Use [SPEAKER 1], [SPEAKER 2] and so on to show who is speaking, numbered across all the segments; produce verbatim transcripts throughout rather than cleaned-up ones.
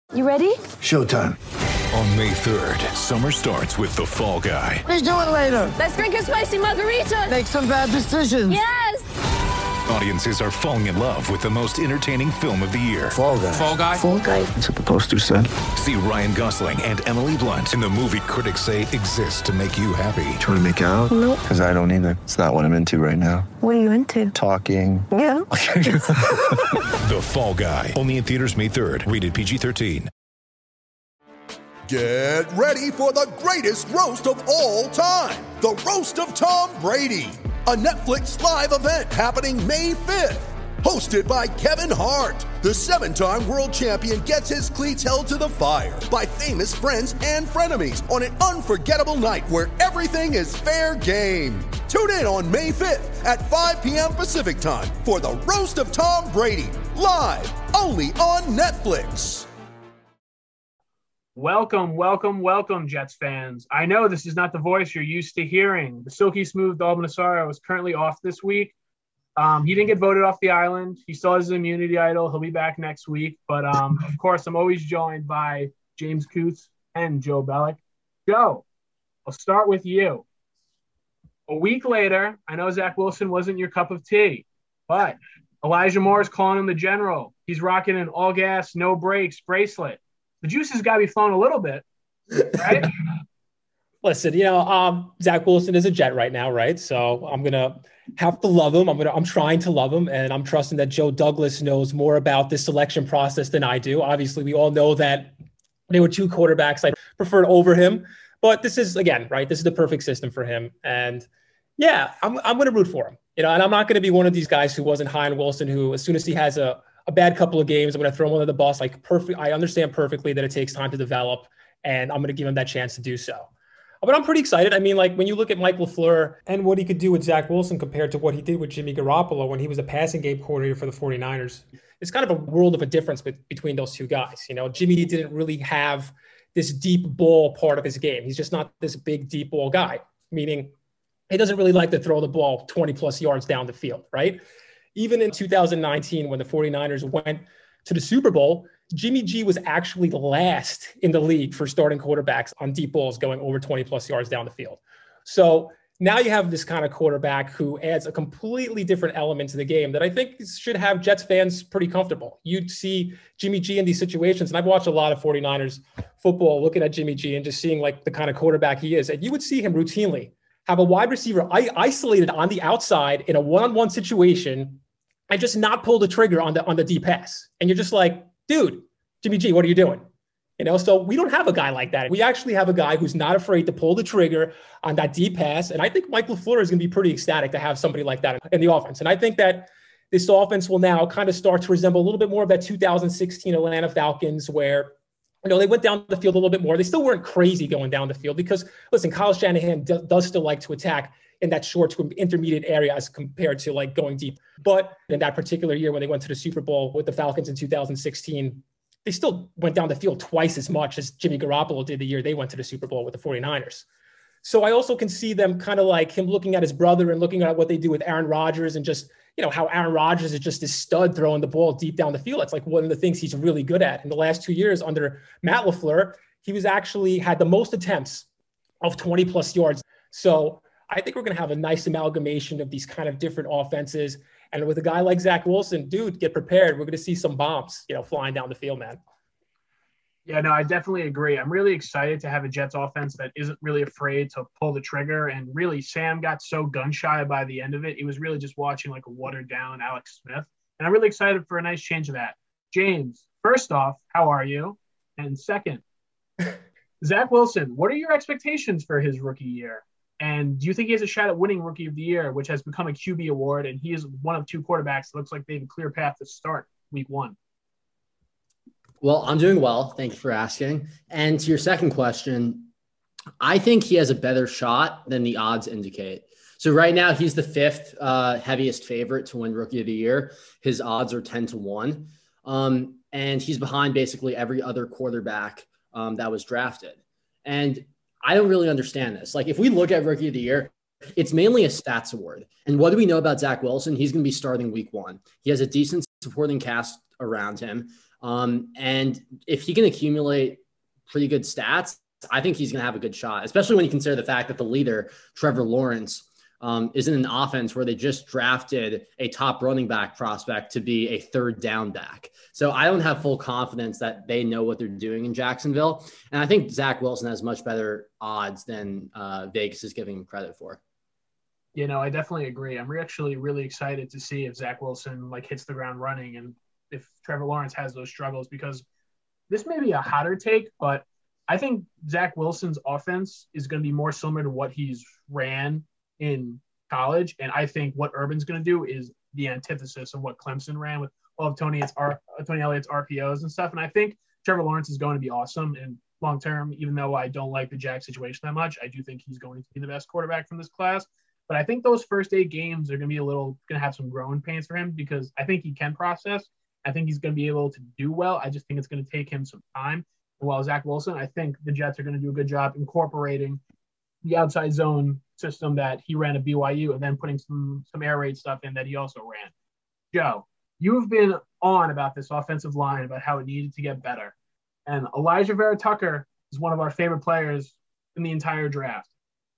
[SPEAKER 1] You ready?
[SPEAKER 2] Showtime.
[SPEAKER 3] On May third, summer starts with The Fall Guy.
[SPEAKER 4] Let's do it later.
[SPEAKER 1] Let's drink a spicy margarita.
[SPEAKER 4] Make some bad decisions.
[SPEAKER 1] Yes!
[SPEAKER 3] Audiences are falling in love with the most entertaining film of the year.
[SPEAKER 2] Fall Guy.
[SPEAKER 3] Fall Guy?
[SPEAKER 1] Fall Guy.
[SPEAKER 2] That's what the poster said.
[SPEAKER 3] See Ryan Gosling and Emily Blunt in the movie critics say exists to make you happy.
[SPEAKER 2] Trying to make it out?
[SPEAKER 1] Nope.
[SPEAKER 2] Because I don't either. It's not what I'm into right now.
[SPEAKER 1] What are you into?
[SPEAKER 2] Talking.
[SPEAKER 1] Yeah.
[SPEAKER 3] The Fall Guy. Only in theaters May third. Rated P G thirteen.
[SPEAKER 5] Get ready for the greatest roast of all time. The Roast of Tom Brady. A Netflix live event happening May fifth. Hosted by Kevin Hart. The seven-time world champion gets his cleats held to the fire by famous friends and frenemies on an unforgettable night where everything is fair game. Tune in on May fifth at five p.m. Pacific time for the Roast of Tom Brady. Live only on Netflix.
[SPEAKER 6] Welcome, welcome, welcome, Jets fans. I know this is not the voice you're used to hearing. The silky smooth Dalvin Asaro is currently off this week. Um, he didn't get voted off the island. He still has his immunity idol. He'll be back next week. But, um, of course, I'm always joined by James Coots and Joe Bellick. Joe, I'll start with you. A week later, I know Zach Wilson wasn't your cup of tea, but Elijah Moore is calling him the general. He's rocking an all-gas, no-brakes bracelet. The juice has got to be flowing a little bit, right?
[SPEAKER 7] Listen, you know, um, Zach Wilson is a Jet right now, right? So I'm gonna have to love him. I'm gonna, I'm trying to love him, and I'm trusting that Joe Douglas knows more about this selection process than I do. Obviously, we all know that there were two quarterbacks I preferred over him, but this is again, right? This is the perfect system for him, and yeah, I'm I'm gonna root for him. You know, and I'm not gonna be one of these guys who wasn't high on Wilson, who as soon as he has a a bad couple of games, I'm going to throw him under the bus. Like perfect. I understand perfectly that it takes time to develop, and I'm going to give him that chance to do so. But I'm pretty excited. I mean, like when you look at Mike LaFleur and what he could do with Zach Wilson compared to what he did with Jimmy Garoppolo when he was a passing game coordinator for the 49ers, it's kind of a world of a difference with, between those two guys. You know, Jimmy didn't really have this deep ball part of his game. He's just not this big deep ball guy, meaning he doesn't really like to throw the ball twenty plus yards down the field, right? Even in two thousand nineteen, when the 49ers went to the Super Bowl, Jimmy G was actually last in the league for starting quarterbacks on deep balls going over twenty plus yards down the field. So now you have this kind of quarterback who adds a completely different element to the game that I think should have Jets fans pretty comfortable. You'd see Jimmy G in these situations, and I've watched a lot of 49ers football looking at Jimmy G and just seeing like the kind of quarterback he is. And you would see him routinely have a wide receiver isolated on the outside in a one-on-one situation and just not pull the trigger on the on the deep pass. And you're just like, dude, Jimmy G, what are you doing? You know, so we don't have a guy like that. We actually have a guy who's not afraid to pull the trigger on that deep pass. And I think Mike LaFleur is going to be pretty ecstatic to have somebody like that in the offense. And I think that this offense will now kind of start to resemble a little bit more of that two thousand sixteen Atlanta Falcons where, you know, they went down the field a little bit more. They still weren't crazy going down the field because, listen, Kyle Shanahan do, does still like to attack in that short to intermediate area as compared to like going deep. But in that particular year when they went to the Super Bowl with the Falcons in two thousand sixteen, they still went down the field twice as much as Jimmy Garoppolo did the year they went to the Super Bowl with the 49ers. So I also can see them kind of like him looking at his brother and looking at what they do with Aaron Rodgers and just, you know, how Aaron Rodgers is just this stud throwing the ball deep down the field. It's like one of the things he's really good at. In the last two years under Matt LaFleur, he was actually had the most attempts of twenty plus yards. So I think we're going to have a nice amalgamation of these kind of different offenses. And with a guy like Zach Wilson, dude, get prepared. We're going to see some bombs, you know, flying down the field, man.
[SPEAKER 6] Yeah, no, I definitely agree. I'm really excited to have a Jets offense that isn't really afraid to pull the trigger. And really, Sam got so gun shy by the end of it. He was really just watching like a watered down Alex Smith. And I'm really excited for a nice change of that. James, first off, how are you? And second, Zach Wilson, what are your expectations for his rookie year? And do you think he has a shot at winning Rookie of the Year, which has become a Q B award, and he is one of two quarterbacks that looks like they have a clear path to start week one?
[SPEAKER 8] Well, I'm doing well. Thank you for asking. And to your second question, I think he has a better shot than the odds indicate. So right now he's the fifth uh, heaviest favorite to win Rookie of the Year. His odds are ten to one. Um, and he's behind basically every other quarterback um, that was drafted. And I don't really understand this. Like if we look at Rookie of the Year, it's mainly a stats award. And what do we know about Zach Wilson? He's going to be starting week one. He has a decent supporting cast around him. Um, and if he can accumulate pretty good stats, I think he's going to have a good shot, especially when you consider the fact that the leader, Trevor Lawrence, um, is in an offense where they just drafted a top running back prospect to be a third down back. So I don't have full confidence that they know what they're doing in Jacksonville. And I think Zach Wilson has much better odds than uh, Vegas is giving him credit for.
[SPEAKER 6] You know, I definitely agree. I'm actually really excited to see if Zach Wilson like hits the ground running and if Trevor Lawrence has those struggles, because this may be a hotter take, but I think Zach Wilson's offense is going to be more similar to what he's ran in college. And I think what Urban's going to do is the antithesis of what Clemson ran with all of Tony, it's R, Tony Elliott's R P Os and stuff. And I think Trevor Lawrence is going to be awesome. And long term, even though I don't like the Jack situation that much, I do think he's going to be the best quarterback from this class. But I think those first eight games are going to be a little going to have some growing pains for him, because I think he can process. I think he's going to be able to do well. I just think it's going to take him some time. And while Zach Wilson, I think the Jets are going to do a good job incorporating the outside zone system that he ran at B Y U and then putting some some air raid stuff in that he also ran. Joe, you've been on about this offensive line, about how it needed to get better. And Elijah Vera Tucker is one of our favorite players in the entire draft.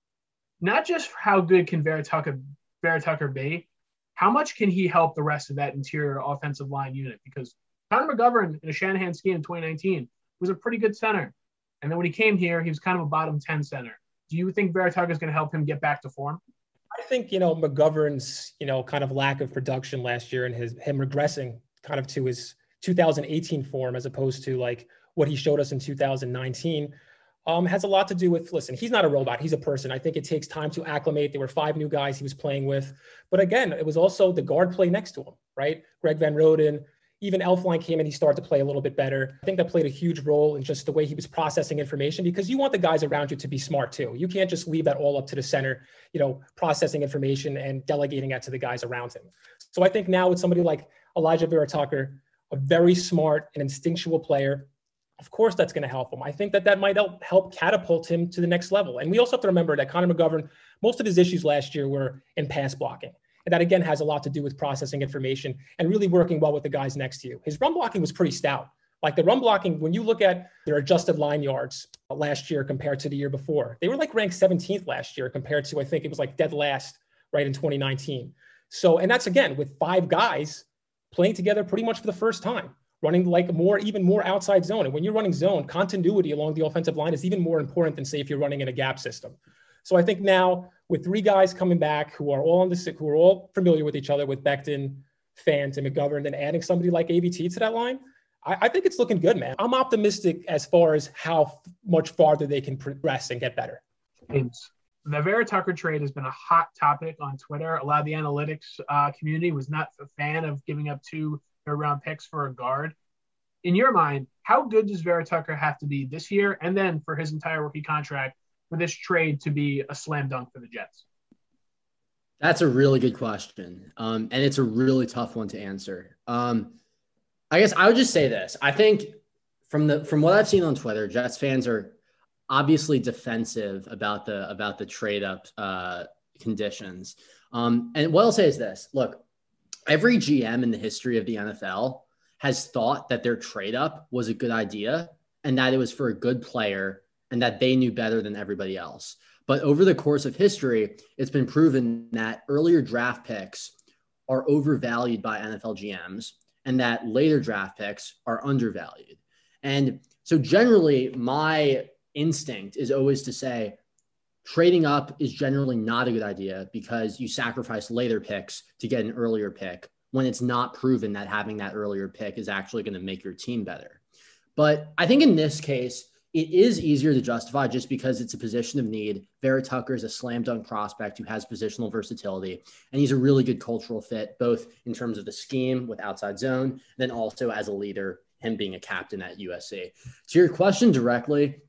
[SPEAKER 6] Not just how good can Vera Tucker, Vera Tucker be, how much can he help the rest of that interior offensive line unit? Because Connor McGovern in a Shanahan scheme in twenty nineteen was a pretty good center. And then when he came here, he was kind of a bottom ten center. Do you think Vera Tucker is going to help him get back to form?
[SPEAKER 7] I think, you know, McGovern's, you know, kind of lack of production last year and his him regressing kind of to his two thousand eighteen form as opposed to like what he showed us in two thousand nineteen um, has a lot to do with, listen, he's not a robot. He's a person. I think it takes time to acclimate. There were five new guys he was playing with. But again, it was also the guard play next to him, right? Greg Van Roden, even Elflein came in, he started to play a little bit better. I think that played a huge role in just the way he was processing information, because you want the guys around you to be smart too. You can't just leave that all up to the center, you know, processing information and delegating that to the guys around him. So I think now with somebody like Elijah Vera Tucker, a very smart and instinctual player, of course that's going to help him. I think that that might help, help catapult him to the next level. And we also have to remember that Connor McGovern, most of his issues last year were in pass blocking. And that, again, has a lot to do with processing information and really working well with the guys next to you. His run blocking was pretty stout. Like the run blocking, when you look at their adjusted line yards last year compared to the year before, they were like ranked seventeenth last year compared to, I think it was like dead last, right, in twenty nineteen. So, and that's, again, with five guys playing together pretty much for the first time, running like more, even more outside zone. And when you're running zone, continuity along the offensive line is even more important than, say, if you're running in a gap system. So I think now with three guys coming back who are all on the who are all familiar with each other, with Becton, Fant, and McGovern, and adding somebody like A V T to that line, I, I think it's looking good, man. I'm optimistic as far as how f- much farther they can progress and get better.
[SPEAKER 6] James, the Vera Tucker trade has been a hot topic on Twitter. A lot of the analytics uh, community was not a fan of giving up two third-round picks for a guard. In your mind, how good does Vera Tucker have to be this year and then for his entire rookie contract for this trade to be a slam dunk for the Jets?
[SPEAKER 8] That's a really good question. Um, and it's a really tough one to answer. Um, I guess I would just say this. I think from the, from what I've seen on Twitter, Jets fans are obviously defensive about the, about the trade up uh, conditions. Um, and what I'll say is this, look, every G M in the history of the N F L has thought that their trade up was a good idea and that it was for a good player and that they knew better than everybody else. But over the course of history, it's been proven that earlier draft picks are overvalued by N F L G Ms and that later draft picks are undervalued. And so generally, my instinct is always to say trading up is generally not a good idea because you sacrifice later picks to get an earlier pick when it's not proven that having that earlier pick is actually going to make your team better. But I think in this case, it is easier to justify just because it's a position of need. Vera Tucker is a slam dunk prospect who has positional versatility, and he's a really good cultural fit, both in terms of the scheme with outside zone, then also as a leader, him being a captain at U S C. To your question directly,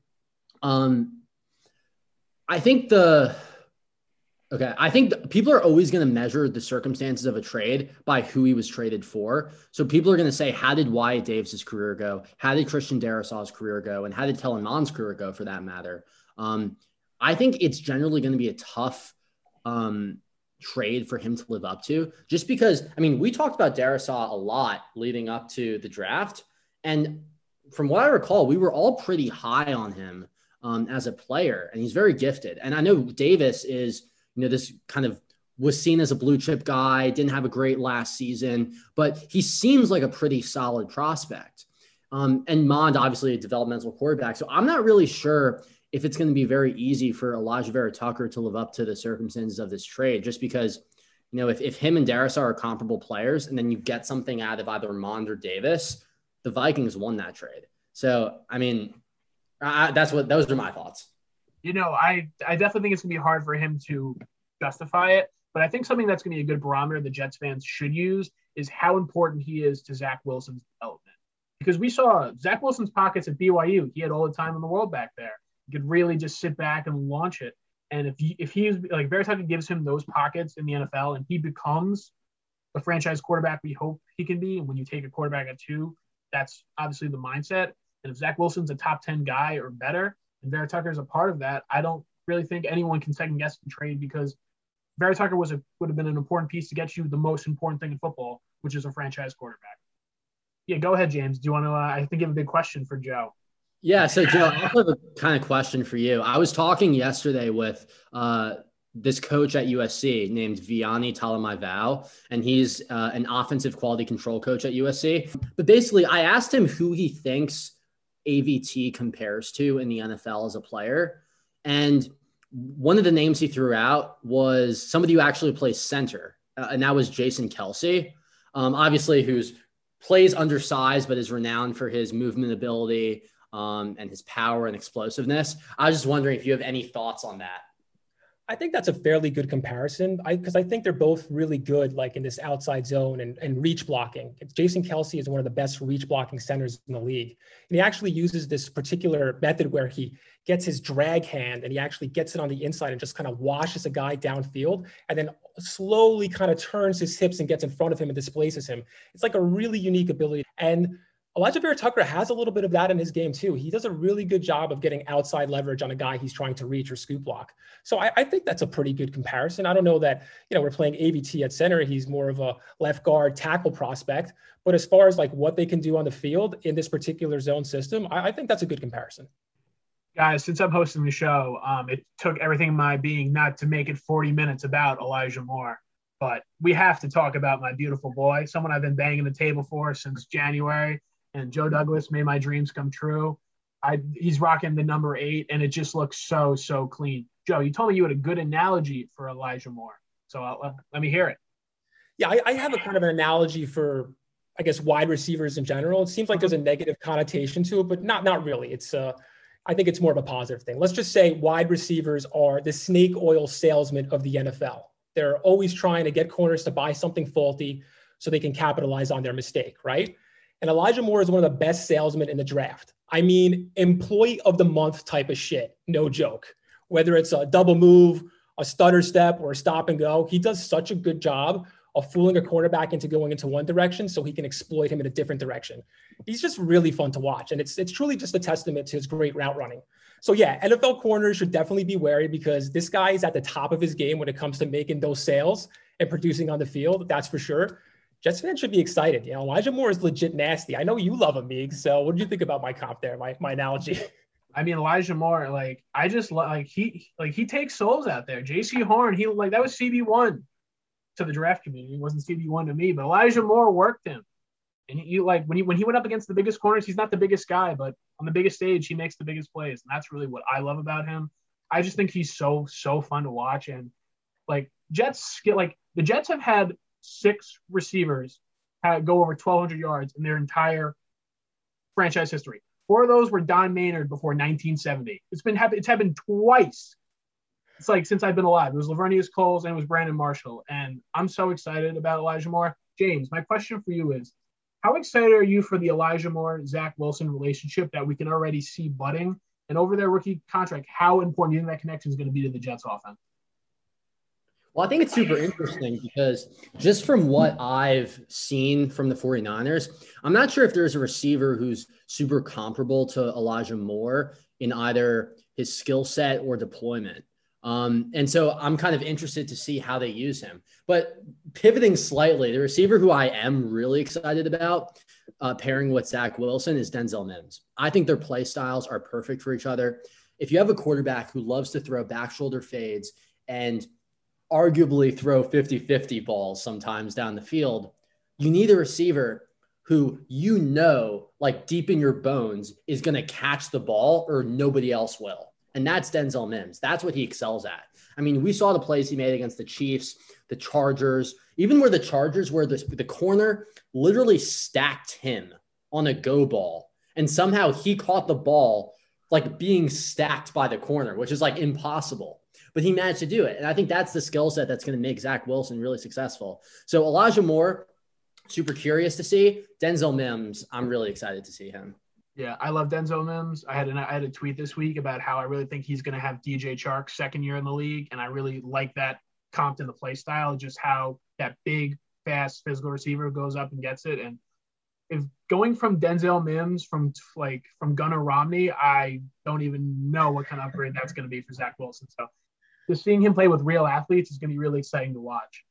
[SPEAKER 8] um, I think the Okay, I think people are always going to measure the circumstances of a trade by who he was traded for. So people are going to say, how did Wyatt Davis's career go? How did Christian Darrisaw's career go? And how did Kellen Mond's career go, for that matter? Um, I think it's generally going to be a tough um, trade for him to live up to, just because, I mean, we talked about Darrisaw a lot leading up to the draft, And from what I recall, we were all pretty high on him um, as a player, and he's very gifted. And I know Davis is, you know, this kind of was seen as a blue chip guy, didn't have a great last season, but he seems like a pretty solid prospect. Um, and Mond, obviously a developmental quarterback. So I'm not really sure if it's going to be very easy for Elijah Vera Tucker to live up to the circumstances of this trade, just because, you know, if, if him and Darrisaw are comparable players and then you get something out of either Mond or Davis, the Vikings won that trade. So, I mean, I, that's what, those are my thoughts.
[SPEAKER 6] You know, I, I definitely think it's going to be hard for him to justify it, but I think something that's going to be a good barometer the Jets fans should use is how important he is to Zach Wilson's development. Because we saw Zach Wilson's pockets at B Y U. He had all the time in the world back there. He could really just sit back and launch it. And if he, if he is like Vera Tucker gives him those pockets in the N F L and he becomes the franchise quarterback we hope he can be, and when you take a quarterback at two, that's obviously the mindset. And if Zach Wilson's a top ten guy or better, and Vera Tucker is a part of that, I don't really think anyone can second guess the trade because Vera Tucker was a, would have been an important piece to get you the most important thing in football, which is a franchise quarterback. Yeah, go ahead, James. Do you want to? Uh, I think you have a big question for Joe.
[SPEAKER 8] Yeah, so Joe, I have a kind of question for you. I was talking yesterday with uh, this coach at U S C named Vianney Talamaiva, and he's uh, an offensive quality control coach at U S C. But basically, I asked him who he thinks A V T compares to in the N F L as a player. And one of the names he threw out was somebody who actually plays center, uh, and that was Jason Kelce, um, obviously who's plays undersized but is renowned for his movement ability um, and his power and explosiveness. I was just wondering if you have any thoughts on that.
[SPEAKER 7] I think that's a fairly good comparison I because I think they're both really good, like in this outside zone and, and reach blocking. It's Jason Kelce is one of the best reach blocking centers in the league. And he actually uses this particular method where he gets his drag hand and he actually gets it on the inside and just kind of washes a guy downfield and then slowly kind of turns his hips and gets in front of him and displaces him. It's like a really unique ability. And Elijah Vera Tucker has a little bit of that in his game too. He does a really good job of getting outside leverage on a guy he's trying to reach or scoop block. So I, I think that's a pretty good comparison. I don't know that, you know, we're playing A V T at center. He's more of a left guard tackle prospect. But as far as like what they can do on the field in this particular zone system, I, I think that's a good comparison.
[SPEAKER 6] Guys, since I'm hosting the show, um, it took everything in my being not to make it forty minutes about Elijah Moore. But we have to talk about my beautiful boy, someone I've been banging the table for since January. And Joe Douglas made my dreams come true. I, he's rocking the number eight, and it just looks so, so clean. Joe, you told me you had a good analogy for Elijah Moore. So uh, let me hear it.
[SPEAKER 7] Yeah, I, I have a kind of an analogy for, I guess, wide receivers in general. It seems like there's a negative connotation to it, but not, not really. It's uh, I think it's more of a positive thing. Let's just say wide receivers are the snake oil salesman of the N F L. They're always trying to get corners to buy something faulty so they can capitalize on their mistake, right? And Elijah Moore is one of the best salesmen in the draft. I mean, employee of the month type of shit. No joke. Whether it's a double move, a stutter step, or a stop and go, he does such a good job of fooling a cornerback into going into one direction so he can exploit him in a different direction. He's just really fun to watch. And it's, it's truly just a testament to his great route running. So yeah, N F L corners should definitely be wary because this guy is at the top of his game when it comes to making those sales and producing on the field. That's for sure. Jets fans should be excited. You know, Elijah Moore is legit nasty. I know you love him, Meeg. So what did you think about my comp there, my, my analogy?
[SPEAKER 6] I mean, Elijah Moore, like, I just like he like he takes souls out there. J C Horn, he like that was C B one to the draft community. It wasn't C B one to me, but Elijah Moore worked him. And he, you like when he when he went up against the biggest corners, he's not the biggest guy, but on the biggest stage, he makes the biggest plays. And that's really what I love about him. I just think he's so, so fun to watch. And like Jets like the Jets have had six receivers have, go over twelve hundred yards in their entire franchise history. Four of those were Don Maynard before nineteen seventy. It's been it's happened twice. It's like since I've been alive. It was Lavernius Coles and it was Brandon Marshall. And I'm so excited about Elijah Moore. James, my question for you is, how excited are you for the Elijah Moore, Zach Wilson relationship that we can already see budding? And over their rookie contract, how important do you think that connection is going to be to the Jets offense?
[SPEAKER 8] Well, I think it's super interesting because just from what I've seen from the 49ers, I'm not sure if there's a receiver who's super comparable to Elijah Moore in either his skill set or deployment. Um, and so I'm kind of interested to see how they use him. But pivoting slightly, the receiver who I am really excited about uh, pairing with Zach Wilson is Denzel Mims. I think their play styles are perfect for each other. If you have a quarterback who loves to throw back shoulder fades and arguably throw fifty-fifty balls sometimes down the field, you need a receiver who you know, like deep in your bones, is going to catch the ball or nobody else will. And that's Denzel Mims. That's what he excels at. I mean, we saw the plays he made against the Chiefs, the Chargers, even where the Chargers, where the, the corner literally stacked him on a go ball. And somehow he caught the ball like being stacked by the corner, which is like impossible. But he managed to do it. And I think that's the skill set that's going to make Zach Wilson really successful. So Elijah Moore, super curious to see. Denzel Mims, I'm really excited to see him.
[SPEAKER 6] Yeah, I love Denzel Mims. I had an, I had a tweet this week about how I really think he's going to have D J Chark's second year in the league, and I really like that comped in the play style, just how that big, fast, physical receiver goes up and gets it. And if going from Denzel Mims from like from Gunnar Romney, I don't even know what kind of upgrade that's going to be for Zach Wilson. So just seeing him play with real athletes is going to be really exciting to watch.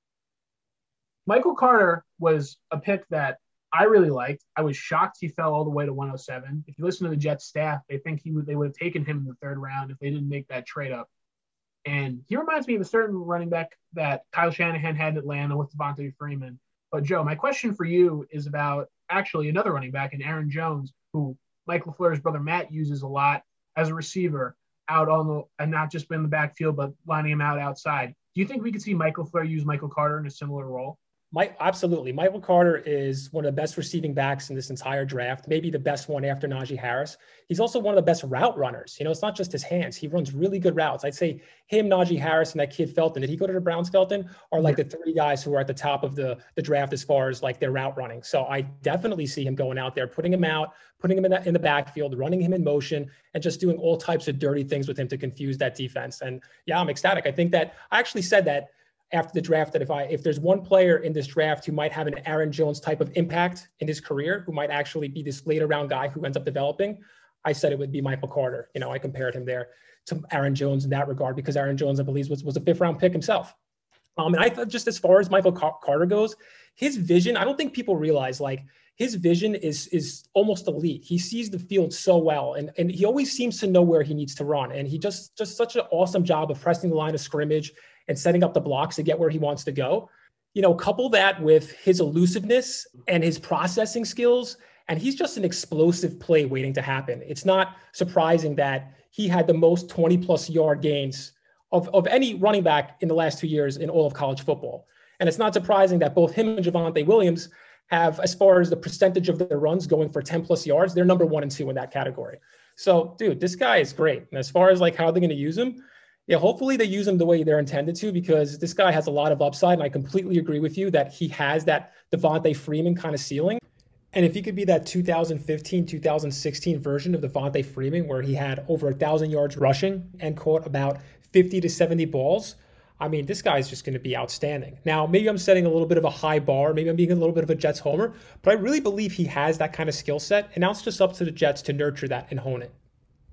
[SPEAKER 6] Michael Carter was a pick that I really liked. I was shocked he fell all the way to one oh seven. If you listen to the Jets staff, they think he would they would have taken him in the third round if they didn't make that trade up. And he reminds me of a certain running back that Kyle Shanahan had in Atlanta with Devontae Freeman. But Joe, my question for you is about actually another running back in Aaron Jones, who Mike LaFleur's brother Matt uses a lot as a receiver out on the and not just in the backfield, but lining him out outside. Do you think we could see Mike LaFleur use Michael Carter in a similar role?
[SPEAKER 7] Mike, absolutely. Michael Carter is one of the best receiving backs in this entire draft, maybe the best one after Najee Harris. He's also one of the best route runners. You know, it's not just his hands. He runs really good routes. I'd say him, Najee Harris, and that kid Felton, did he go to the Browns, Felton? Are like the three guys who are at the top of the, the draft as far as like their route running. So I definitely see him going out there, putting him out, putting him in the, in the backfield, running him in motion, and just doing all types of dirty things with him to confuse that defense. And yeah, I'm ecstatic. I think that I actually said that after the draft, that if I if there's one player in this draft who might have an Aaron Jones type of impact in his career, who might actually be this later round guy who ends up developing, I said it would be Michael Carter. You know, I compared him there to Aaron Jones in that regard because Aaron Jones, I believe, was, was a fifth round pick himself. Um, and I thought just as far as Michael Car- Carter goes, his vision, I don't think people realize like his vision is is almost elite. He sees the field so well, and, and he always seems to know where he needs to run. And he just just such an awesome job of pressing the line of scrimmage and setting up the blocks to get where he wants to go. You know, couple that with his elusiveness and his processing skills, and he's just an explosive play waiting to happen. It's not surprising that he had the most twenty plus yard gains of, of any running back in the last two years in all of college football. And it's not surprising that both him and Javonte Williams have, as far as the percentage of their runs going for ten plus yards, they're number one and two in that category. So, dude, this guy is great. And as far as like how they're going to use him, yeah, hopefully they use him the way they're intended to, because this guy has a lot of upside. And I completely agree with you that he has that Devontae Freeman kind of ceiling. And if he could be that two thousand fifteen, two thousand sixteen version of Devontae Freeman, where he had over a thousand yards rushing and caught about fifty to seventy balls, I mean, this guy is just going to be outstanding. Now, maybe I'm setting a little bit of a high bar. Maybe I'm being a little bit of a Jets homer, but I really believe he has that kind of skill set. And now it's just up to the Jets to nurture that and hone it.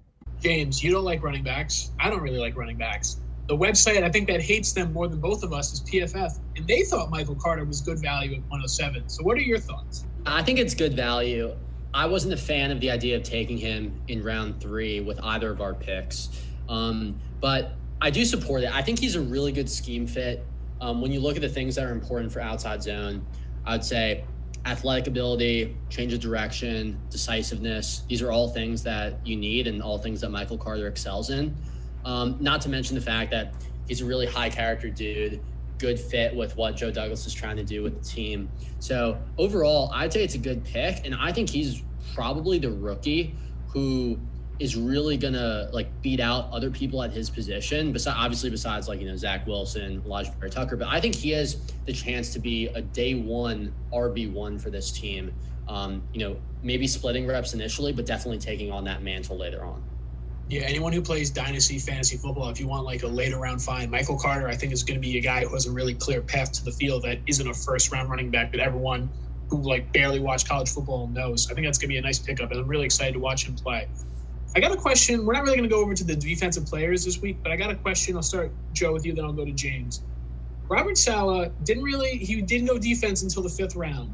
[SPEAKER 6] James, you don't like running backs. I don't really like running backs. The website, I think, that hates them more than both of us is P F F, and they thought Michael Carter was good value at one oh seven. So what are your thoughts?
[SPEAKER 8] I think it's good value. I wasn't a fan of the idea of taking him in round three with either of our picks, um, but I do support it. I think he's a really good scheme fit. Um, when you look at the things that are important for outside zone, I would say athletic ability, change of direction, decisiveness. These are all things that you need and all things that Michael Carter excels in. Um, not to mention the fact that he's a really high character dude, good fit with what Joe Douglas is trying to do with the team. So overall, I'd say it's a good pick. And I think he's probably the rookie who is really going to like beat out other people at his position, besides, obviously besides like, you know, Zach Wilson, Elijah Perry Tucker. But I think he has the chance to be a day one R B one for this team. Um, you know, maybe splitting reps initially, but definitely taking on that mantle later on.
[SPEAKER 6] Yeah, anyone who plays dynasty fantasy football, if you want like a later round find, Michael Carter, I think is going to be a guy who has a really clear path to the field that isn't a first round running back that everyone who like barely watched college football knows. I think that's going to be a nice pickup, and I'm really excited to watch him play. I got a question. We're not really going to go over to the defensive players this week, but I got a question. I'll start, Joe, with you, then I'll go to James. Robert Saleh didn't really, he didn't go defense until the fifth round.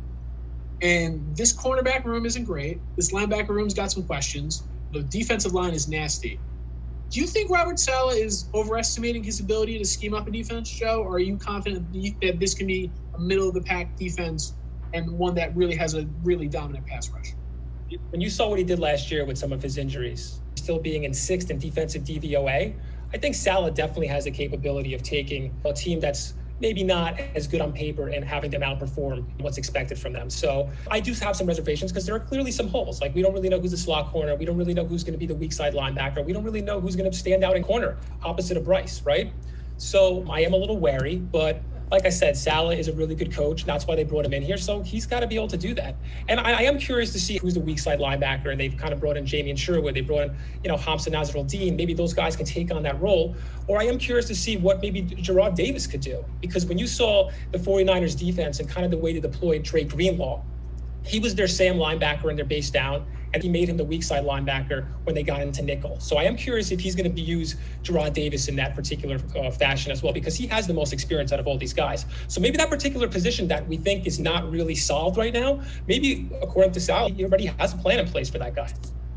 [SPEAKER 6] And this cornerback room isn't great. This linebacker room's got some questions. The defensive line is nasty. Do you think Robert Saleh is overestimating his ability to scheme up a defense, Joe? Or are you confident that this can be a middle-of-the-pack defense and one that really has a really dominant pass rush?
[SPEAKER 7] When you saw what he did last year with some of his injuries, still being in sixth in defensive D V O A, I think Saleh definitely has the capability of taking a team that's maybe not as good on paper and having them outperform what's expected from them. So I do have some reservations because there are clearly some holes. Like we don't really know who's the slot corner. We don't really know who's going to be the weak side linebacker. We don't really know who's going to stand out in corner opposite of Bryce, right? So I am a little wary, but like I said, Saleh is a really good coach. That's why they brought him in here. So he's got to be able to do that. And I, I am curious to see who's the weak side linebacker. And they've kind of brought in Jamie Sherwood. They brought in, you know, Hamza Nasruddin. Maybe those guys can take on that role. Or I am curious to see what maybe Gerard Davis could do. Because when you saw the 49ers defense and kind of the way they deployed Dre Greenlaw, he was their Sam linebacker and their base down, and he made him the weak side linebacker when they got into nickel. So I am curious if he's going to be use Gerard Davis in that particular uh, fashion as well, because he has the most experience out of all these guys. So maybe that particular position that we think is not really solved right now, maybe according to Sal, he already has a plan in place for that guy.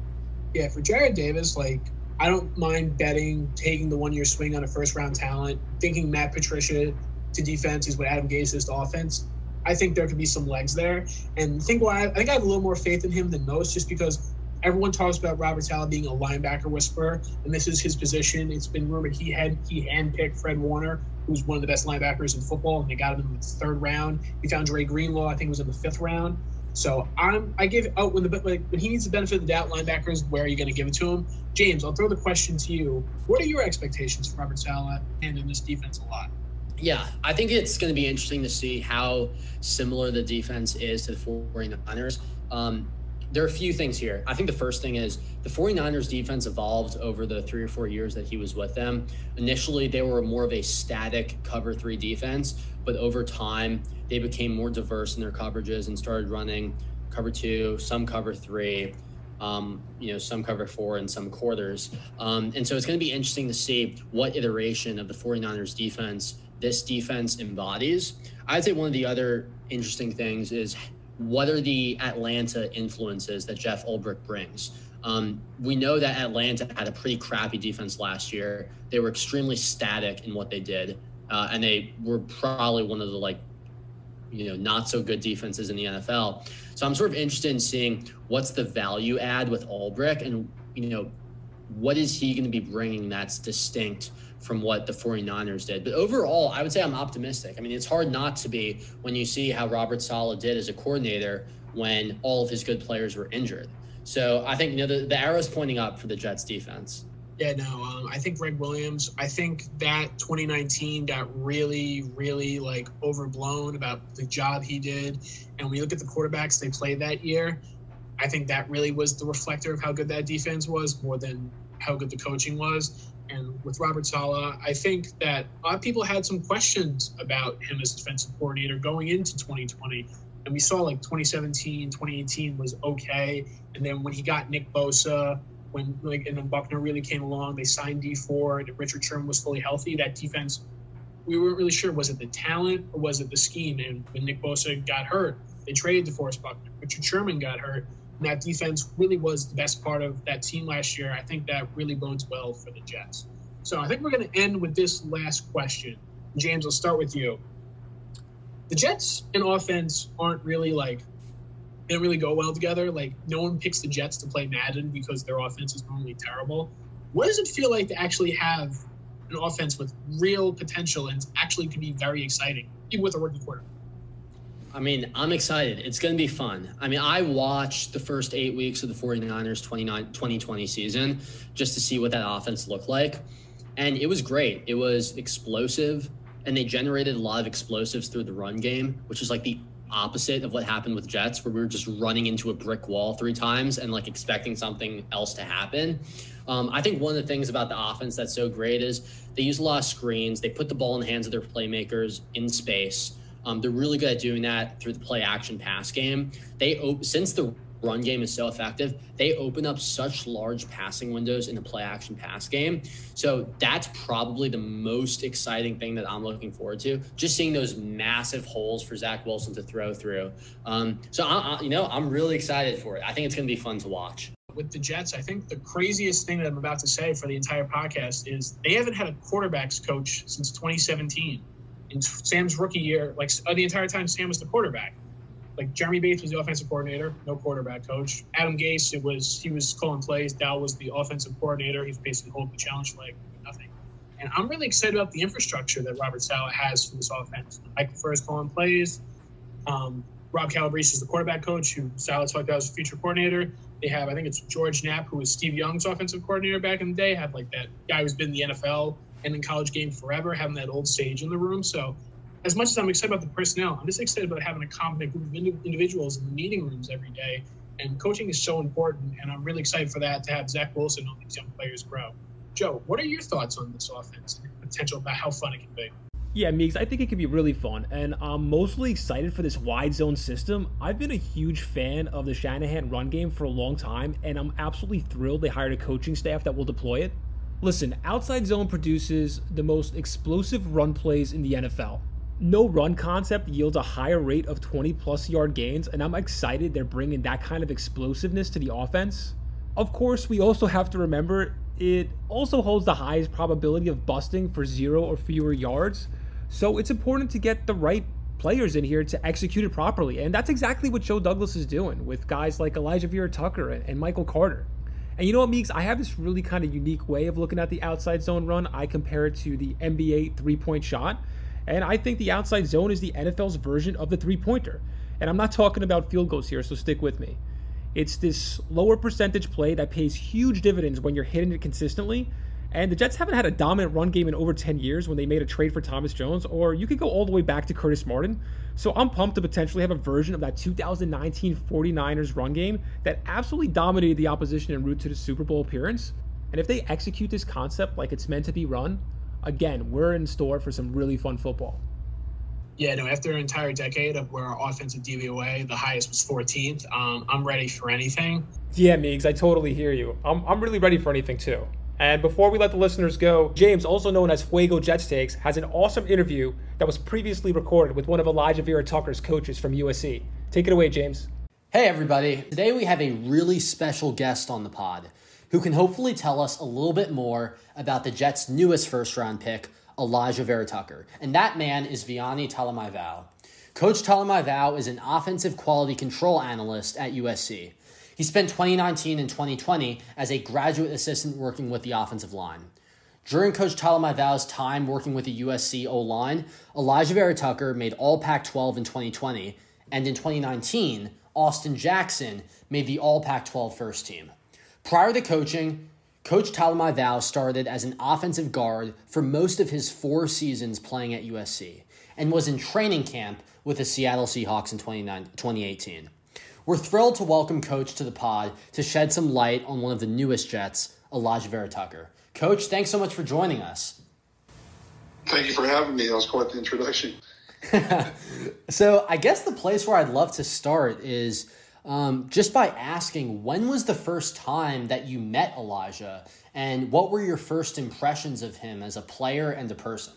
[SPEAKER 6] Yeah, for Jared Davis, like, I don't mind betting, taking the one-year swing on a first-round talent, thinking Matt Patricia to defense is what Adam Gase is to offense. I think there could be some legs there. And I think why I think I have a little more faith in him than most, just because everyone talks about Robert Saleh being a linebacker whisperer, and this is his position. It's been rumored he had he handpicked Fred Warner, who's one of the best linebackers in football, and they got him in the third round. He found Dre Greenlaw, I think it was in the fifth round. So I'm I give out when the like when he needs the benefit of the doubt, linebackers, where are you going to give it to him? James, I'll throw the question to you. What are your expectations for Robert Saleh and in this defense a lot?
[SPEAKER 8] Yeah, I think it's going to be interesting to see how similar the defense is to the 49ers. Um, there are a few things here. I think the first thing is the 49ers defense evolved over the three or four years that he was with them. Initially, they were more of a static cover three defense, but over time, they became more diverse in their coverages and started running cover two, some cover three, um, you know, some cover four and some quarters. Um, and so it's going to be interesting to see what iteration of the 49ers defense this defense embodies. I'd say one of the other interesting things is what are the Atlanta influences that Jeff Ulbrich brings? Um, we know that Atlanta had a pretty crappy defense last year. They were extremely static in what they did. Uh, and they were probably one of the like, you know, not so good defenses in the N F L. So I'm sort of interested in seeing what's the value add with Ulbrich and, you know, what is he going to be bringing that's distinct from what the 49ers did. But overall, I would say I'm optimistic. I mean, it's hard not to be when you see how Robert Saleh did as a coordinator when all of his good players were injured. So I think, you know, the, the arrow's pointing up for the Jets defense.
[SPEAKER 6] Yeah, no, um, I think Greg Williams, I think that twenty nineteen got really, really like overblown about the job he did. And when you look at the quarterbacks they played that year, I think that really was the reflector of how good that defense was more than how good the coaching was. And with Robert Saleh, I think that a lot of people had some questions about him as defensive coordinator going into twenty twenty. And we saw like twenty seventeen, twenty eighteen was okay. And then when he got Nick Bosa, when like and then Buckner really came along, they signed D Ford, and Richard Sherman was fully healthy. That defense, we weren't really sure, was it the talent or was it the scheme? And when Nick Bosa got hurt, they traded DeForest Buckner. Richard Sherman got hurt. And that defense really was the best part of that team last year. I think that really bodes well for the Jets. So I think we're going to end with this last question. James, I'll start with you. The Jets and offense aren't really like, they don't really go well together. Like, no one picks the Jets to play Madden because their offense is normally terrible. What does it feel like to actually have an offense with real potential and actually could be very exciting, even with a rookie quarterback?
[SPEAKER 8] I mean, I'm excited. It's going to be fun. I mean, I watched the first eight weeks of the 49ers twenty twenty season just to see what that offense looked like. And it was great. It was explosive, and they generated a lot of explosives through the run game, which is like the opposite of what happened with Jets, where we were just running into a brick wall three times and like expecting something else to happen. Um, I think one of the things about the offense that's so great is they use a lot of screens. They put the ball in the hands of their playmakers in space. Um, they're really good at doing that through the play action pass game. They since the run game is so effective, they open up such large passing windows in the play action pass game. So that's probably the most exciting thing that I'm looking forward to, just seeing those massive holes for Zach Wilson to throw through. Um, so, I, I, you know, I'm really excited for it. I think it's going to be fun to watch.
[SPEAKER 6] With the Jets, I think the craziest thing that I'm about to say for the entire podcast is they haven't had a quarterbacks coach since twenty seventeen. In Sam's rookie year, like uh, the entire time Sam was the quarterback. Like Jeremy Bates was the offensive coordinator, no quarterback coach. Adam Gase, it was he was calling plays. Dow was the offensive coordinator. He's basically holding the challenge flag, nothing. And I'm really excited about the infrastructure that Robert Saleh has for this offense. Mike First calling plays. Um, Rob Calabrese is the quarterback coach, who Saleh talked about as a future coordinator. They have, I think it's George Knapp, who was Steve Young's offensive coordinator back in the day. Had like that guy who's been in the N F L and in college game forever, having that old sage in the room. So as much as I'm excited about the personnel, I'm just excited about having a competent group of individuals in the meeting rooms every day. And coaching is so important, and I'm really excited for that, to have Zach Wilson and all these young players grow. Joe, what are your thoughts on this offense and the potential about how fun it can be?
[SPEAKER 7] Yeah, Meeks, I think it could be really fun, and I'm mostly excited for this wide zone system. I've been a huge fan of the Shanahan run game for a long time, and I'm absolutely thrilled they hired a coaching staff that will deploy it. Listen, outside zone produces the most explosive run plays in the N F L. No run concept yields a higher rate of twenty plus yard gains, and I'm excited they're bringing that kind of explosiveness to the offense. Of course, we also have to remember it also holds the highest probability of busting for zero or fewer yards, so it's important to get the right players in here to execute it properly, and that's exactly what Joe Douglas is doing with guys like Elijah Vera-Tucker and, and Michael Carter. And you know what, Meeks? I have this really kind of unique way of looking at the outside zone run. I compare it to the N B A three-point shot. And I think the outside zone is the N F L's version of the three-pointer. And I'm not talking about field goals here, so stick with me. It's this lower percentage play that pays huge dividends when you're hitting it consistently. And the Jets haven't had a dominant run game in over ten years when they made a trade for Thomas Jones, or you could go all the way back to Curtis Martin. So I'm pumped to potentially have a version of that two thousand nineteen 49ers run game that absolutely dominated the opposition en route to the Super Bowl appearance. And if they execute this concept like it's meant to be run, again, we're in store for some really fun football.
[SPEAKER 6] Yeah, no, after an entire decade of where our offensive D V O A, the highest was fourteenth, um, I'm ready for anything.
[SPEAKER 7] Yeah, Meeks, I totally hear you. I'm, I'm really ready for anything too. And before we let the listeners go, James, also known as Fuego Jets Takes, has an awesome interview that was previously recorded with one of Elijah Vera-Tucker's coaches from U S C. Take it away, James.
[SPEAKER 8] Hey, everybody. Today we have a really special guest on the pod who can hopefully tell us a little bit more about the Jets' newest first-round pick, Elijah Vera-Tucker. And that man is Vianney Talamaiva. Coach Talamaiva is an offensive quality control analyst at U S C. He spent twenty nineteen and twenty twenty as a graduate assistant working with the offensive line. During Coach Talamaiva's time working with the U S C O-line, Elijah Vera-Tucker made All Pac twelve in twenty twenty, and in twenty nineteen, Austin Jackson made the All Pac twelve first team. Prior to coaching, Coach Talamaiva started as an offensive guard for most of his four seasons playing at U S C, and was in training camp with the Seattle Seahawks in twenty eighteen. We're thrilled to welcome Coach to the pod to shed some light on one of the newest Jets, Elijah Vera-Tucker. Coach, thanks so much for joining us.
[SPEAKER 9] Thank you for having me. That was quite the introduction.
[SPEAKER 8] So I guess the place where I'd love to start is um, just by asking, when was the first time that you met Elijah, and what were your first impressions of him as a player and a person?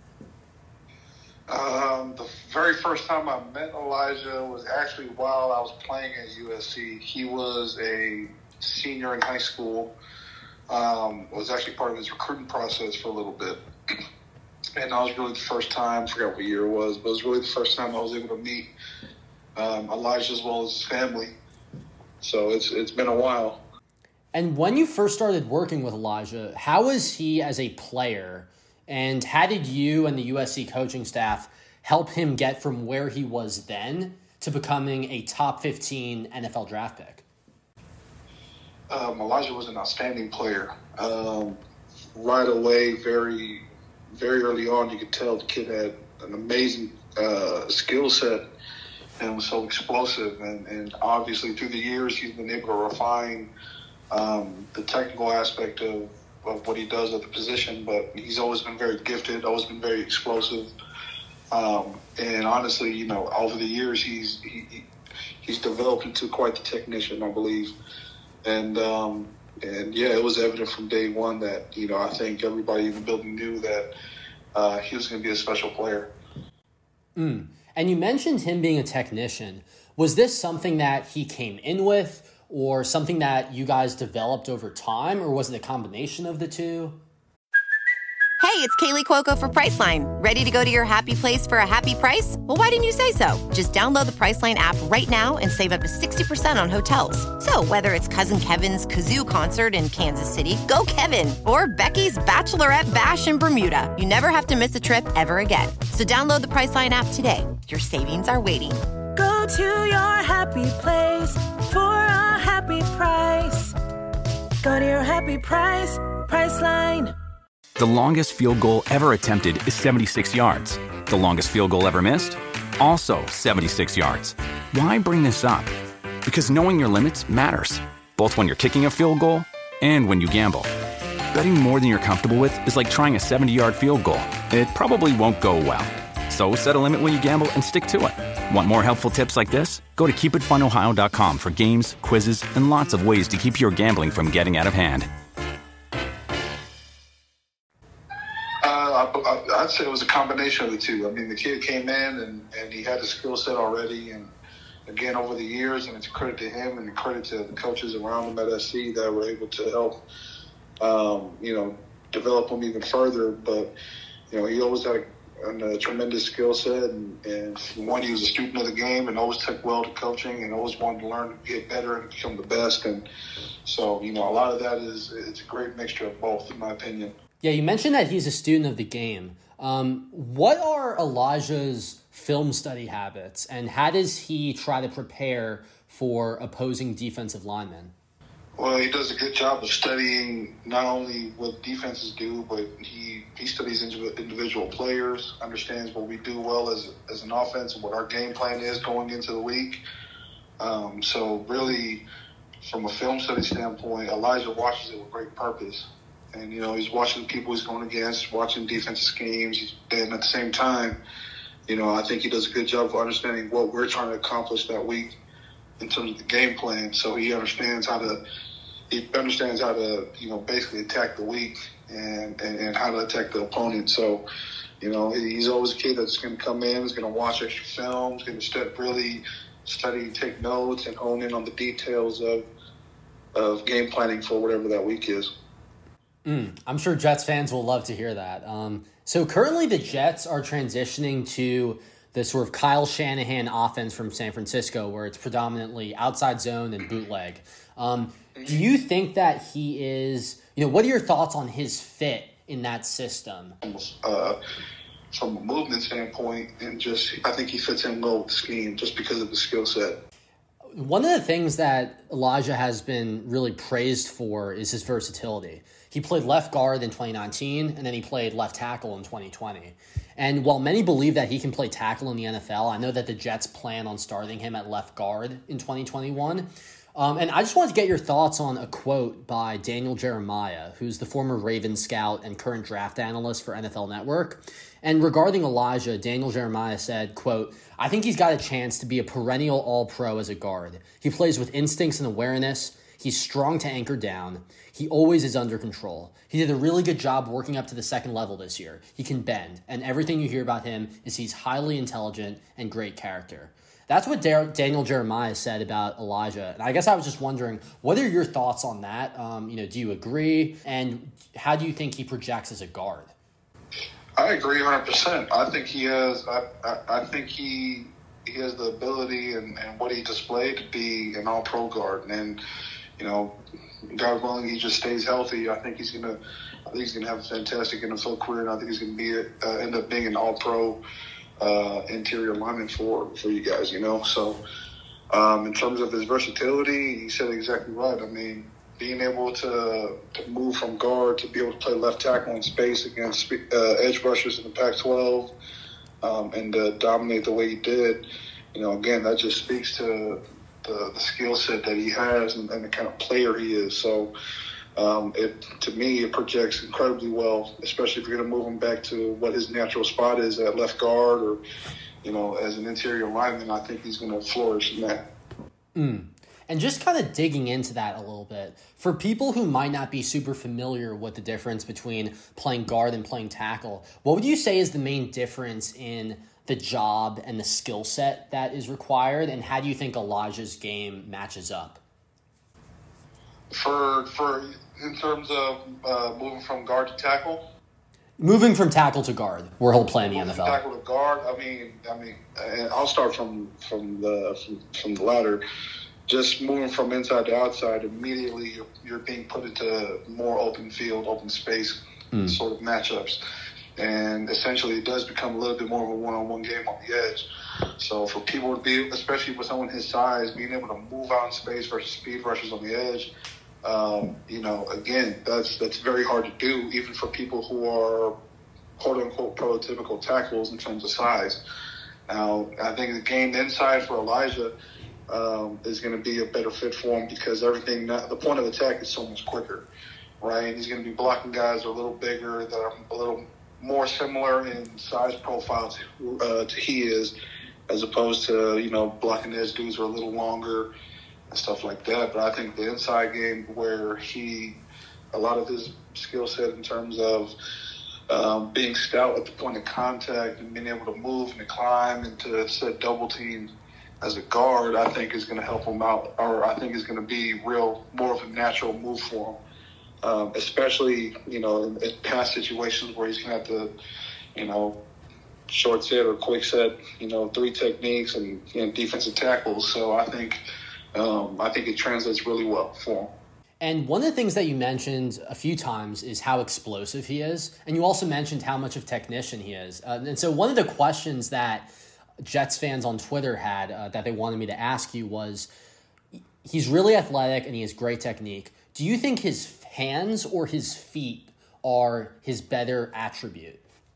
[SPEAKER 9] Um, the very first time I met Elijah was actually while I was playing at U S C. He was a senior in high school. Um, was actually part of his recruiting process for a little bit. And that was really the first time, I forgot what year it was, but it was really the first time I was able to meet um, Elijah as well as his family. So it's it's been a while.
[SPEAKER 8] And when you first started working with Elijah, how was he as a player? And how did you and the U S C coaching staff help him get from where he was then to becoming a top fifteen N F L draft pick?
[SPEAKER 9] Um, Elijah was an outstanding player. Um, right away, very, very early on, you could tell the kid had an amazing uh, skill set and was so explosive. And, and obviously, through the years, he's been able to refine um, the technical aspect of of what he does at the position, but he's always been very gifted, always been very explosive. Um, and honestly, you know, over the years, he's he, he, he's developed into quite the technician, I believe. And, um, and yeah, it was evident from day one that, you know, I think everybody in the building knew that uh, he was going to be a special player.
[SPEAKER 8] Mm. And you mentioned him being a technician. Was this something that he came in with, or something that you guys developed over time, or was it a combination of the two?
[SPEAKER 10] Hey, it's Kaylee Cuoco for Priceline. Ready to go to your happy place for a happy price? Well, why didn't you say so? Just download the Priceline app right now and save up to sixty percent on hotels. So whether it's Cousin Kevin's Kazoo Concert in Kansas City, go Kevin, or Becky's Bachelorette Bash in Bermuda, you never have to miss a trip ever again. So download the Priceline app today. Your savings are waiting.
[SPEAKER 11] Go to your happy place for a happy price. Go to your happy price, Priceline.
[SPEAKER 12] The longest field goal ever attempted is seventy-six yards. The longest field goal ever missed? Also seventy-six yards. Why bring this up? Because knowing your limits matters, both when you're kicking a field goal and when you gamble. Betting more than you're comfortable with is like trying a seventy-yard field goal. It probably won't go well. So set a limit when you gamble and stick to it. Want more helpful tips like this? Go to keep it fun ohio dot com for games, quizzes, and lots of ways to keep your gambling from getting out of hand.
[SPEAKER 9] Uh, I, I'd say it was a combination of the two. I mean, the kid came in and, and he had the skill set already. And again, over the years, and it's a credit to him and a credit to the coaches around him at S C that were able to help, um, you know, develop him even further. But, you know, he always had a and a tremendous skill set, and, and one, he was a student of the game and always took well to coaching and always wanted to learn to get better and become the best. And so, you know, a lot of that is, it's a great mixture of both, in my opinion.
[SPEAKER 8] Yeah, you mentioned that he's a student of the game. Um, what are Elijah's film study habits, and how does he try to prepare for opposing defensive linemen?
[SPEAKER 9] Well, he does a good job of studying not only what defenses do, but he, he studies individual players, understands what we do well as as an offense and what our game plan is going into the week. Um, so really, from a film study standpoint, Elijah watches it with great purpose. And, you know, he's watching people he's going against, watching defensive schemes. And at the same time, you know, I think he does a good job of understanding what we're trying to accomplish that week in terms of the game plan. So he understands how to he understands how to, you know, basically attack the weak and, and, and how to attack the opponent. So, you know, he's always a kid that's going to come in, is going to watch extra films, going to really study, take notes, and hone in on the details of of game planning for whatever that week is.
[SPEAKER 8] Mm, I'm sure Jets fans will love to hear that. Um, so currently the Jets are transitioning to the sort of Kyle Shanahan offense from San Francisco, where it's predominantly outside zone and bootleg. Um, do you think that he is, you know, what are your thoughts on his fit in that system?
[SPEAKER 9] Uh, from a movement standpoint, and just, I think he fits in well with the scheme just because of the skill set.
[SPEAKER 8] One of the things that Elijah has been really praised for is his versatility. He played left guard in twenty nineteen, and then he played left tackle in twenty twenty. And while many believe that he can play tackle in the N F L, I know that the Jets plan on starting him at left guard in twenty twenty-one. Um, and I just wanted to get your thoughts on a quote by Daniel Jeremiah, who's the former Ravens scout and current draft analyst for N F L Network. And regarding Elijah, Daniel Jeremiah said, quote, "I think he's got a chance to be a perennial all-pro as a guard. He plays with instincts and awareness. He's strong to anchor down. He always is under control. He did a really good job working up to the second level this year. He can bend, and everything you hear about him is he's highly intelligent and great character." That's what Dar- Daniel Jeremiah said about Elijah. And I guess I was just wondering, what are your thoughts on that? Um, you know, do you agree? And how do you think he projects as a guard?
[SPEAKER 9] I agree one hundred percent. I think he has. I, I, I think he he has the ability and, and what he displayed to be an all-pro guard. And you know, God willing, he just stays healthy. I think he's gonna. I think he's gonna have a fantastic N F L career, and I think he's gonna be uh, end up being an all-pro uh, interior lineman for for you guys. You know, so um, in terms of his versatility, he said exactly right. I mean, being able to to move from guard to be able to play left tackle in space against uh, edge rushers in the Pac twelve um, and uh, dominate the way he did, you know, again, that just speaks to the, the skill set that he has and, and the kind of player he is. So um, it to me, it projects incredibly well, especially if you're going to move him back to what his natural spot is at left guard or, you know, as an interior lineman. I think he's going to flourish in that.
[SPEAKER 8] Mm. And just kind of digging into that a little bit, for people who might not be super familiar with the difference between playing guard and playing tackle, what would you say is the main difference in the job and the skill set that is required, and how do you think Elijah's game matches up?
[SPEAKER 9] For for in terms of uh, moving from guard to tackle?
[SPEAKER 8] Moving from tackle to guard, where he'll play in the N F L.
[SPEAKER 9] From tackle to guard, I mean, I mean, I'll start from from the from, from the latter. Just moving from inside to outside, immediately you're, you're being put into more open field, open space mm. sort of matchups. And essentially it does become a little bit more of a one-on-one game on the edge. So for people to be, especially with someone his size, being able to move out in space versus speed rushers on the edge, um, you know, again, that's that's very hard to do, even for people who are quote-unquote prototypical tackles in terms of size. Now, I think the game inside for Elijah Um, is going to be a better fit for him because everything, the point of attack is so much quicker, right? He's going to be blocking guys that are a little bigger, that are a little more similar in size profile to, uh, to he is, as opposed to, you know, blocking edge dudes who are a little longer and stuff like that. But I think the inside game where he, a lot of his skill set in terms of um, being stout at the point of contact and being able to move and to climb and to set double teams as a guard, I think is going to help him out, or I think is going to be real, more of a natural move for him, um, especially, you know, in, in past situations where he's going to have to, you know, short set or quick set, you know, three techniques and, and defensive tackles. So I think, um, I think it translates really well for him.
[SPEAKER 8] And one of the things that you mentioned a few times is how explosive he is. And you also mentioned how much of a technician he is. Uh, and so one of the questions that Jets fans on Twitter had uh, that they wanted me to ask you was, he's really athletic and he has great technique. Do you think his hands or his feet are his better attribute?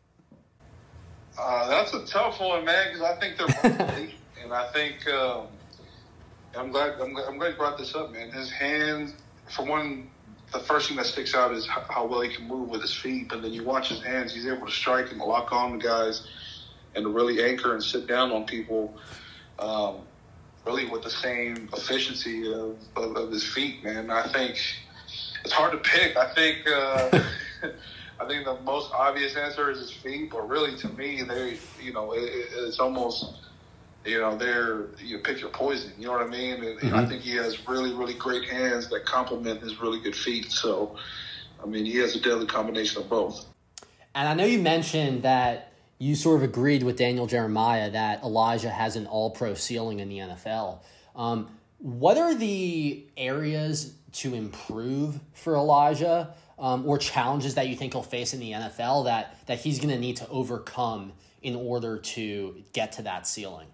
[SPEAKER 9] Uh, that's a tough one, man, because I think they're both elite. And I think um, I'm glad I'm glad, I'm glad you brought this up, man. His hands, for one, the first thing that sticks out is how, how well he can move with his feet. But then you watch his hands; he's able to strike and lock on the guys, and to really anchor and sit down on people, um, really with the same efficiency of, of, of his feet, man. I think it's hard to pick. I think uh, I think the most obvious answer is his feet, but really to me, they, you know, it, it's almost, you know, they're, you pick your poison. You know what I mean? And mm-hmm. I think he has really, really great hands that complement his really good feet. So, I mean, he has a deadly combination of both.
[SPEAKER 8] And I know you mentioned that you sort of agreed with Daniel Jeremiah that Elijah has an all-pro ceiling in the N F L. Um, what are the areas to improve for Elijah, um, or challenges that you think he'll face in the N F L that, that he's going to need to overcome in order to get to that ceiling?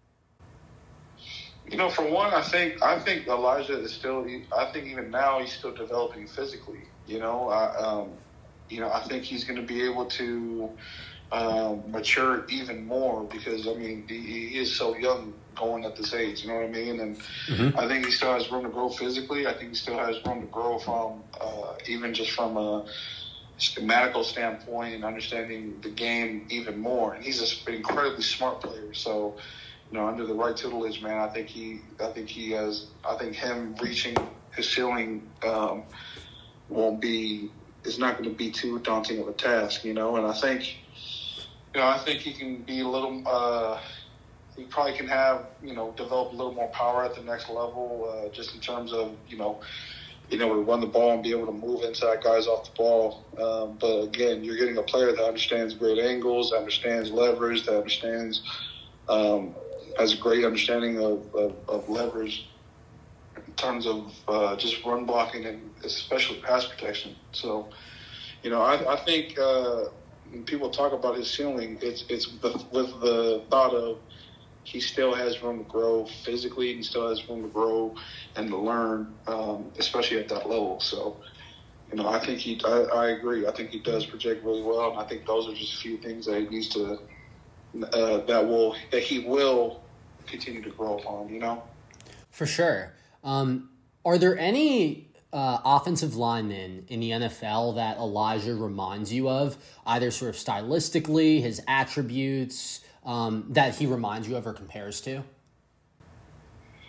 [SPEAKER 9] You know, for one, I think I think Elijah is still. I think even now he's still developing physically. You know, I, um, you know, I think he's going to be able to um, mature even more because I mean he, he is so young going at this age. You know what I mean? And mm-hmm. I think he still has room to grow physically. I think he still has room to grow from uh, even just from a schematical standpoint and understanding the game even more. And he's an incredibly smart player. So. You know, under the right tutelage, man, I think he, I think he has, I think him reaching his ceiling um, won't be, it's not going to be too daunting of a task, you know. And I think, you know, I think he can be a little, uh, he probably can have, you know, develop a little more power at the next level, uh, just in terms of, you know, being able to run the ball and be able to move inside guys off the ball. Um, but again, you're getting a player that understands great angles, that understands leverage, that understands. Um, has a great understanding of, of, of leverage in terms of uh, just run blocking and especially pass protection. So, you know, I, I think uh, when people talk about his ceiling, it's it's with, with the thought of he still has room to grow physically, he still has room to grow and to learn, um, especially at that level. So, you know, I think he, I, I agree. I think he does project really well, and I think those are just a few things that he needs to, uh, that will, that he will continue to grow upon, you know?
[SPEAKER 8] For sure. Um, are there any uh, offensive linemen in the N F L that Elijah reminds you of, either sort of stylistically, his attributes, um, that he reminds you of or compares to?
[SPEAKER 9] You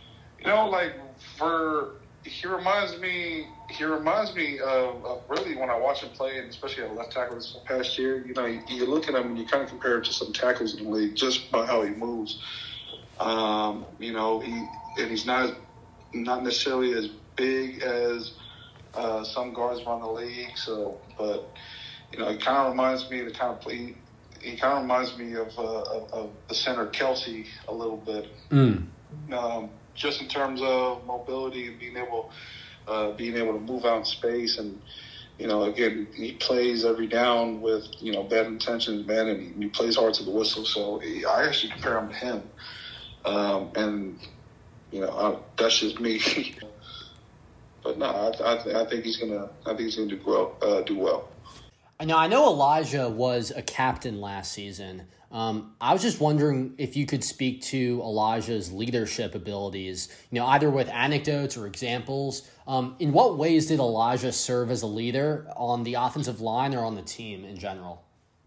[SPEAKER 9] You know, like for he reminds me he reminds me of, of really when I watch him play, and especially at left tackle this past year. You know, you, you look at him and you kind of compare him to some tackles in the league just by how he moves. Um, you know, he and he's not not necessarily as big as uh, some guards around the league. So, but you know, it kind of reminds me of the kind of play. He kind of reminds me of, uh, of of the center Kelsey a little bit.
[SPEAKER 8] Mm.
[SPEAKER 9] Um, just in terms of mobility and being able, uh, being able to move out in space, and you know, again, he plays every down with you know bad intentions, man, and he, he plays hard to the whistle. So he, I actually compare him to him, um, and you know, I, that's just me. But no, I, I, th- I think he's gonna, I think he's gonna do well. Uh, do well.
[SPEAKER 8] Now, I know Elijah was a captain last season. Um, I was just wondering if you could speak to Elijah's leadership abilities, you know, either with anecdotes or examples. Um, in what ways did Elijah serve as a leader on the offensive line or on the team in general?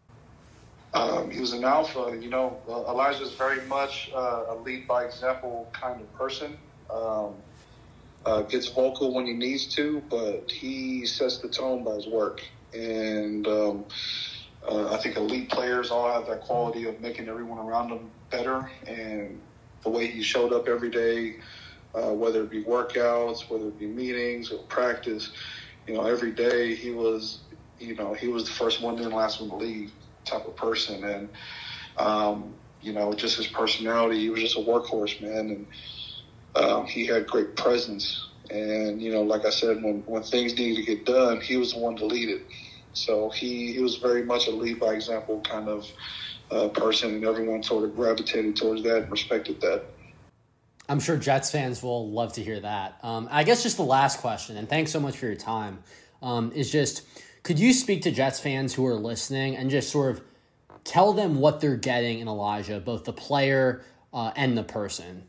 [SPEAKER 9] Um, he was an alpha. You know, uh, Elijah is very much uh, a lead by example kind of person. Um, uh, gets vocal when he needs to, but he sets the tone by his work. And um, uh, I think elite players all have that quality of making everyone around them better. And the way he showed up every day, uh, whether it be workouts, whether it be meetings or practice, you know, every day he was, you know, he was the first one in, last one to leave type of person. And, um, you know, just his personality, he was just a workhorse, man. And um, he had great presence. And, you know, like I said, when, when things needed to get done, he was the one to lead it. So he, he was very much a lead by example kind of uh, person, and everyone sort of gravitated towards that and respected that.
[SPEAKER 8] I'm sure Jets fans will love to hear that. Um, I guess just the last question, and thanks so much for your time, um, is just, could you speak to Jets fans who are listening and just sort of tell them what they're getting in Elijah, both the player uh, and the person?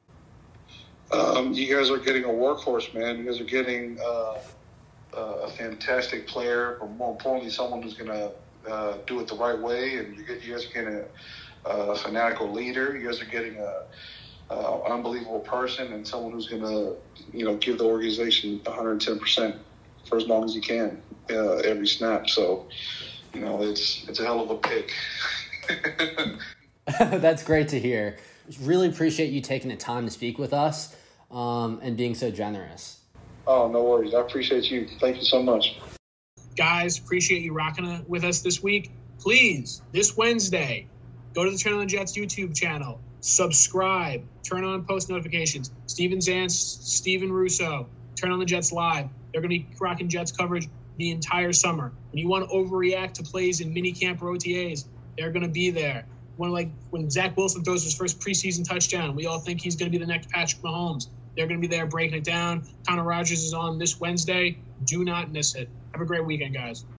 [SPEAKER 9] Um, you guys are getting a workhorse, man. You guys are getting uh, uh, a fantastic player, but more importantly, someone who's going to uh, do it the right way. And you, get, you guys are getting a, a fanatical leader. You guys are getting a, a unbelievable person, and someone who's going to, you know, give the organization one hundred ten percent for as long as you can uh, every snap. So, you know, it's it's a hell of a pick.
[SPEAKER 8] That's great to hear. Really appreciate you taking the time to speak with us. Um, and being so generous.
[SPEAKER 9] Oh, no worries. I appreciate you. Thank you so much.
[SPEAKER 6] Guys, appreciate you rocking it with us this week. Please, this Wednesday, go to the Turn on the Jets YouTube channel. Subscribe. Turn on post notifications. Steven Zantz, Steven Russo, Turn on the Jets Live. They're going to be rocking Jets coverage the entire summer. When you want to overreact to plays in minicamp or O T As, they're going to be there. When, like, when Zach Wilson throws his first preseason touchdown, we all think he's going to be the next Patrick Mahomes. They're going to be there breaking it down. Connor Rogers is on this Wednesday. Do not miss it. Have a great weekend, guys.